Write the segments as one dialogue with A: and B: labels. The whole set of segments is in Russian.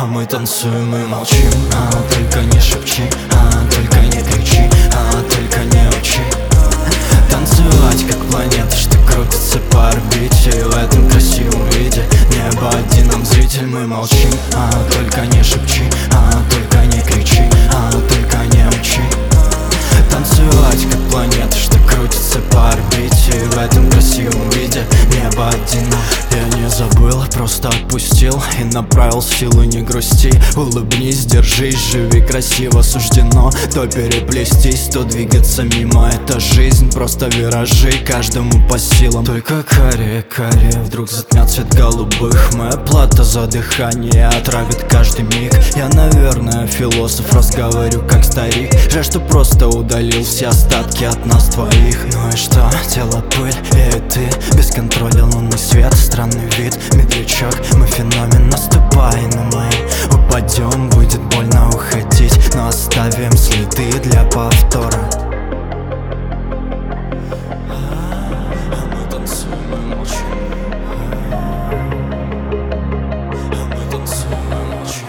A: А мы танцуем и молчим, только не шепчи, только не кричи, только не учи. Танцевать как планета, что крутится по орбите. И в этом красивом виде небо один зритель. Мы молчим, только не шепчи, только не кричи, только не учи. Танцевать как планета, что крутится по орбите. И в этом красивом виде небо один. Я не забыл, просто отпустил и направил силу, не грусти. Улыбнись, держись, живи красиво. Суждено то переплестись, то двигаться мимо. Это жизнь, просто виражи, каждому по силам. Только карие вдруг затмят цвет голубых. Моя плата за дыхание отравит каждый миг. Я, наверное, философ, разговариваю как старик. Жаль, что просто удалил все остатки от нас двоих. Ну и что, тело пыль, я и ты. Без контроля лунный свет, странный вид. Медлячок, мы феномен, наступай на мои. Упадем, будет больно уходить, но оставим следы для повтора. Мы танцуем и молчим. Мы танцуем и молчим.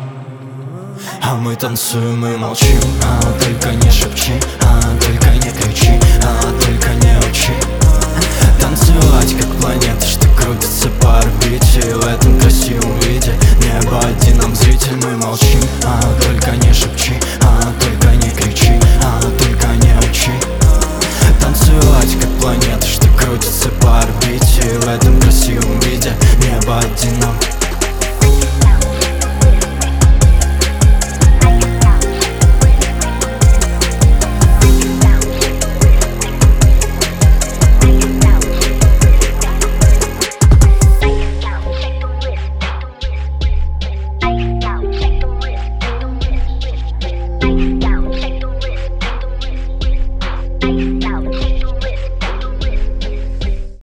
A: Мы танцуем и молчим, только не шепчи, только не кричи, только не учи. Танцевать как планета, что крутится по орбите. И в этом красивом виде небо один зритель. Мы молчим, только не шепчи,